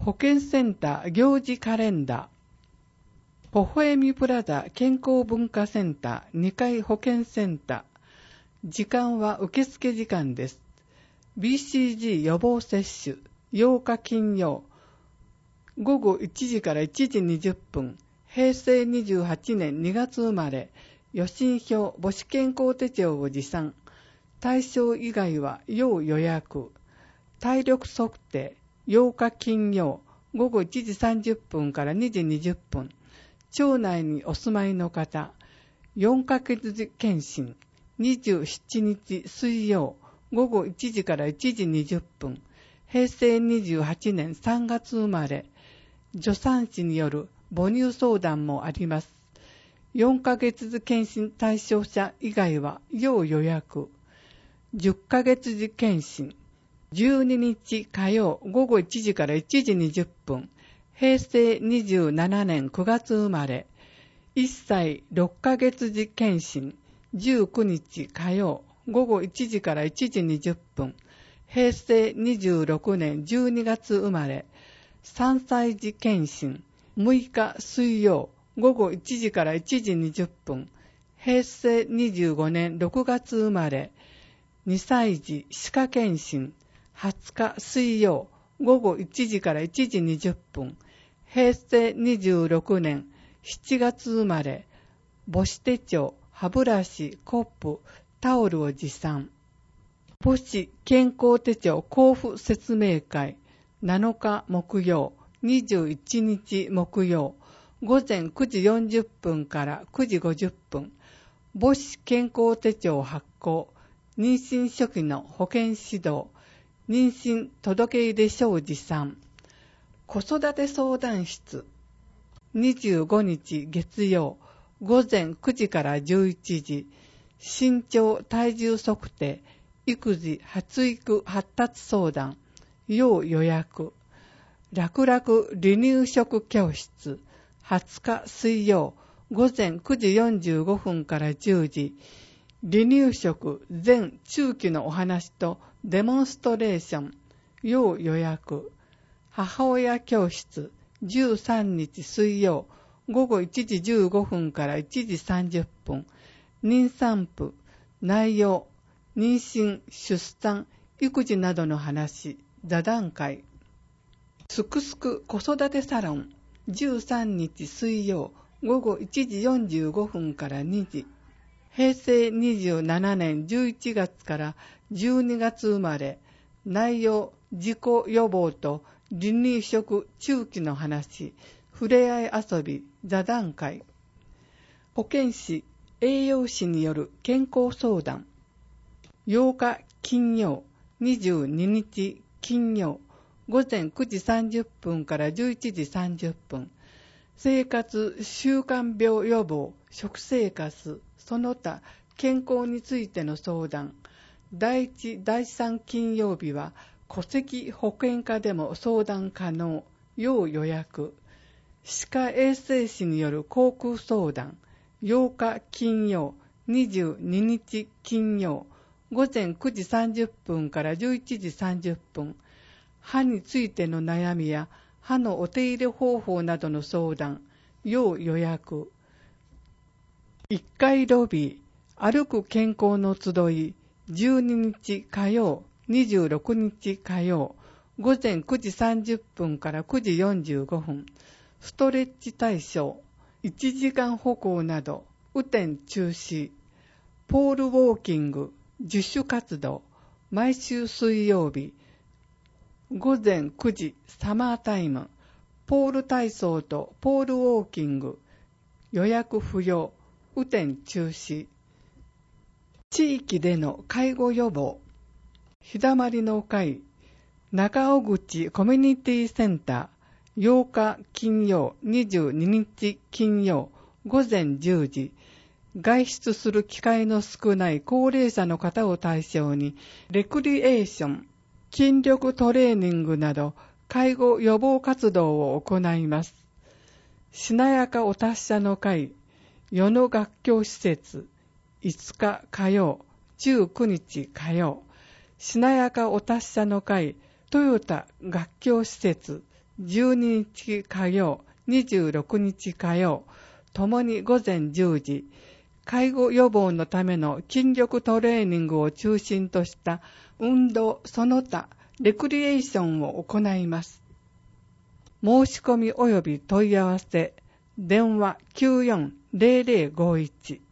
保健センター行事カレンダー、微笑みプラザ健康文化センター2階保健センター。時間は受付時間です。BCG 予防接種8日金曜午後1時から1時20分。平成28年2月生まれ、予診票母子健康手帳を持参。対象以外は要予約。体力測定8日金曜午後1時30分から2時20分。町内にお住まいの方、4ヶ月検診27日水曜午後1時から1時20分。平成28年3月生まれ、助産師による母乳相談もあります。4ヶ月検診対象者以外は要予約。10ヶ月時検診12日火曜午後1時から1時20分。平成27年9月生まれ、1歳6ヶ月時検診19日火曜午後1時から1時20分。平成26年12月生まれ、3歳児検診6日水曜午後1時から1時20分。平成25年6月生まれ、2歳児歯科検診20日水曜午後1時から1時20分。平成26年7月生まれ、母子手帳、歯ブラシ、コップ、タオルを持参。母子健康手帳交付説明会7日木曜、21日木曜、午前9時40分から9時50分。母子健康手帳発行、妊娠初期の保健指導、妊娠届入れ書を持参。子育て相談室25日月曜午前9時から11時。身長体重測定育児発育発達相談要予約。楽々離乳食教室20日水曜午前9時45分から10時。離乳食全中期のお話とデモンストレーション要予約。母親教室13日水曜午後1時15分から1時30分。妊産婦内容妊娠出産育児などの話座談会。すくすく子育てサロン13日水曜午後1時45分から2時。平成27年11月から12月生まれ、内容自己予防と離乳食中期の話、ふれあい遊び座談会。保健師栄養士による健康相談8日金曜22日金曜午前9時30分から11時30分。生活習慣病予防食生活その他健康についての相談。第1第3金曜日は戸籍保険課でも相談可能要予約。歯科衛生士による口腔相談8日金曜22日金曜午前9時30分から11時30分。歯についての悩みや歯のお手入れ方法などの相談要予約。1階ロビー歩く健康の集い12日火曜26日火曜午前9時30分から9時45分。ストレッチ対象1時間歩行など雨天中止。ポールウォーキング自主活動毎週水曜日午前9時サマータイム。ポール体操とポールウォーキング予約不要雨天中止。地域での介護予防日だまりの会中尾口コミュニティセンター8日金曜22日金曜午前10時。外出する機会の少ない高齢者の方を対象にレクリエーション筋力トレーニングなど介護予防活動を行います。しなやかお達者の会与野学教施設5日火曜19日火曜。しなやかお達者の会トヨタ学教施設 12日火曜、26日火曜、ともに午前10時、介護予防のための筋力トレーニングを中心とした運動その他レクリエーションを行います。申し込み及び問い合わせ、電話 94-0051